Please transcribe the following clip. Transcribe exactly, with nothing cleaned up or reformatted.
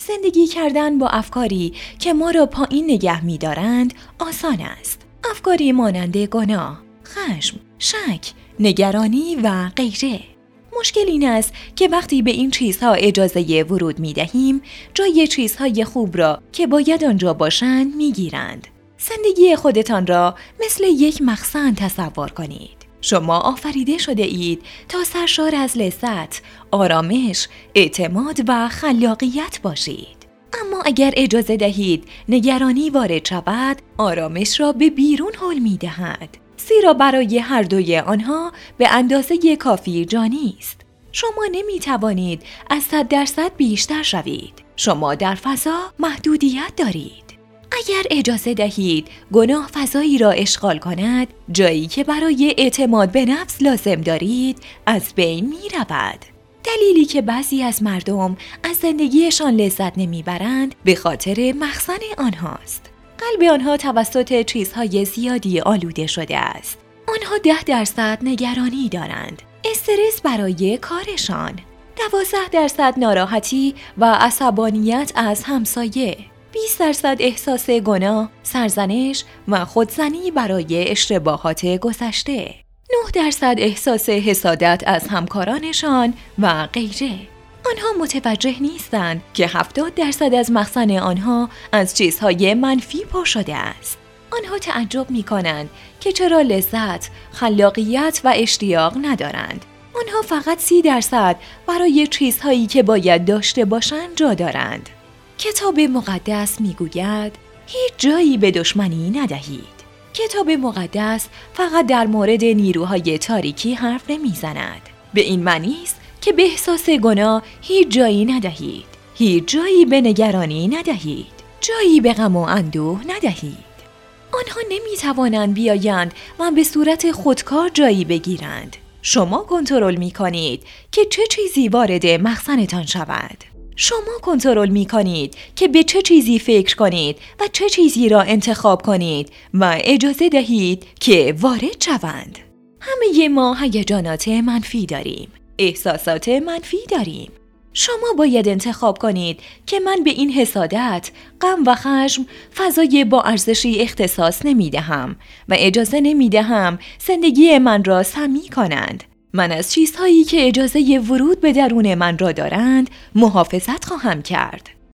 زندگی کردن با افکاری که ما را پایین نگه می دارند آسان است. افکاری مانند گناه، خشم، شک، نگرانی و غیره. مشکل این است که وقتی به این چیزها اجازه ورود می دهیم، جای چیزهای خوب را که باید آنجا باشند می گیرند. زندگی خودتان را مثل یک مخزن تصور کنید. شما آفریده شده اید تا سرشار از لذت، آرامش، اعتماد و خلاقیت باشید. اما اگر اجازه دهید نگرانی وارد شود، آرامش را به بیرون هل می دهد. زیرا برای هر دوی آنها به اندازه کافی جانی است. شما نمی توانید از صد درصد بیشتر شوید. شما در فضا محدودیت دارید. اگر اجازه دهید گناه فضایی را اشغال کند، جایی که برای اعتماد به نفس لازم دارید از بین می رود. دلیلی که بعضی از مردم از زندگیشان لذت نمی برند به خاطر مخزن آنهاست. قلب آنها توسط چیزهای زیادی آلوده شده است. آنها ده درصد نگرانی دارند. استرس برای کارشان. دوازده درصد ناراحتی و عصبانیت از همسایه. بیست درصد احساس گناه، سرزنش و خودزنی برای اشتباهات گذشته. نه درصد احساس حسادت از همکارانشان و غیره. آنها متوجه نیستند که هفتاد درصد از مخزن آنها از چیزهای منفی پر شده است. آنها تعجب می کنند که چرا لذت، خلاقیت و اشتیاق ندارند. آنها فقط سی درصد برای چیزهایی که باید داشته باشند جا دارند. کتاب مقدس می گوید هیچ جایی به دشمنی ندهید. کتاب مقدس فقط در مورد نیروهای تاریکی حرف نمی زند. به این معنی است که به احساس گناه هیچ جایی ندهید. هیچ جایی به نگرانی ندهید. جایی به غم و اندوه ندهید. آنها نمی توانند بیایند و به صورت خودکار جایی بگیرند. شما کنترل می کنید که چه چیزی وارد مخزنتان شود. شما کنترل می کنید که به چه چیزی فکر کنید و چه چیزی را انتخاب کنید و اجازه دهید که وارد شوند. همه ما هیجانات منفی داریم. احساسات منفی داریم. شما باید انتخاب کنید که من به این حسادت، غم و خشم فضای با ارزشی اختصاص نمی دهم و اجازه نمی دهم زندگی من را سمی کنند. من از چیزهایی که اجازه ورود به درون من را دارند محافظت خواهم کرد.